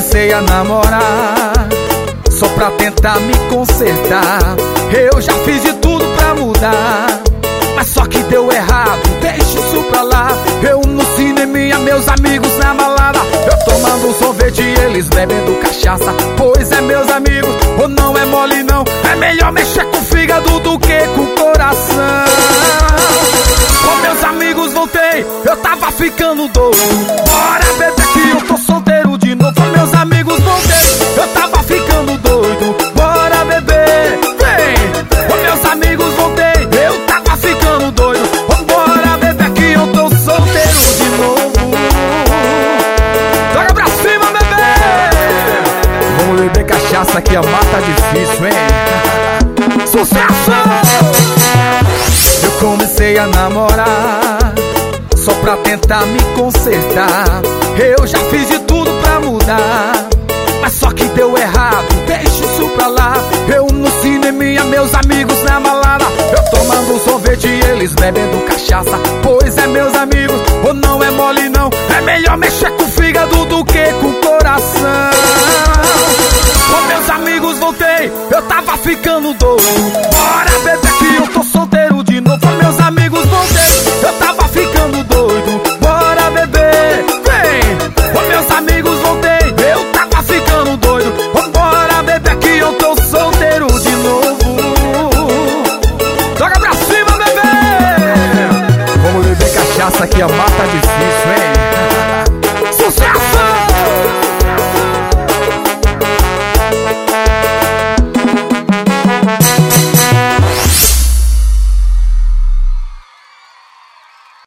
comecei a namorar só pra tentar me consertar. Eu já fiz de tudo pra mudar, mas só que deu errado, deixa isso pra lá. Eu no cineminha, meus amigos na balada, eu tomando sorvete e eles bebendo cachaça. Pois é, meus amigos, ou não é mole não, é melhor mexer com o fígado do que com o coração. Com meus amigos voltei, eu tava ficando doido. Bora beber que eu tô solteiro de novo. Com meus amigos voltei, eu tava ficando doido. Bora beber, vem. Com meus amigos voltei, eu tava ficando doido. Bora beber que eu tô solteiro de novo. Joga pra cima, bebê. Vamos beber cachaça que a mata difícil, hein? Sucesso! Eu comecei a namorar só pra tentar me consertar. Eu já fiz de tudo pra mudar, mas só que deu errado, deixa isso pra lá. Eu no cineminha, meus amigos na balada, eu tomando sorvete e eles bebendo cachaça. Pois é, meus amigos, ou não é mole não, é melhor mexer com o fígado do que com o coração. Com meus amigos voltei, eu tava ficando doido.